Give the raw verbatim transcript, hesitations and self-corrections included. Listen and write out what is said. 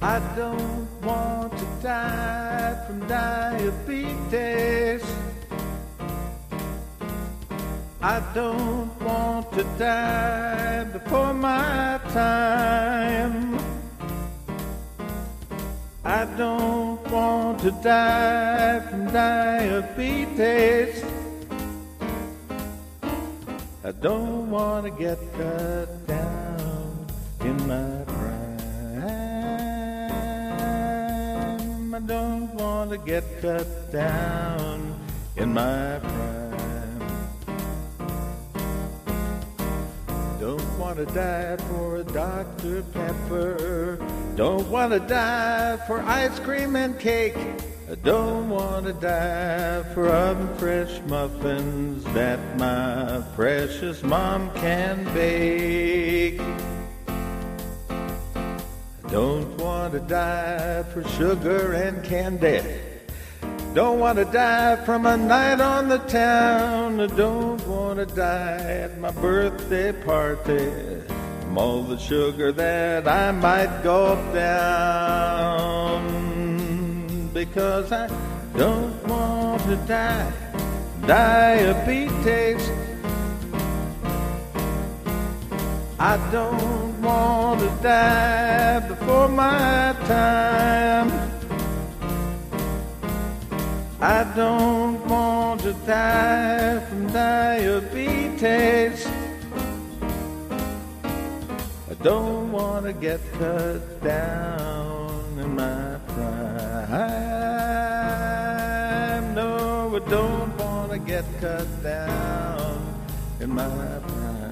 I don't want to die from diabetes. I don't want to die before my time. I don't want to die from diabetes. I don't want to get cut down in my prime. I don't want to get cut down in my prime. Don't want to die for a Doctor Pepper. Don't want to die for ice cream and cake. I don't want to die for oven fresh muffins that my precious mom can bake. I don't want to die for sugar and candy. Don't want to die from a night on the town. I don't want to die at my birthday party from all the sugar that I might gulp down. Because I don't want to die diabetes. I don't want to die before my time. I don't want to die from diabetes. I don't want to get cut down in my prime. No, I don't want to get cut down in my prime.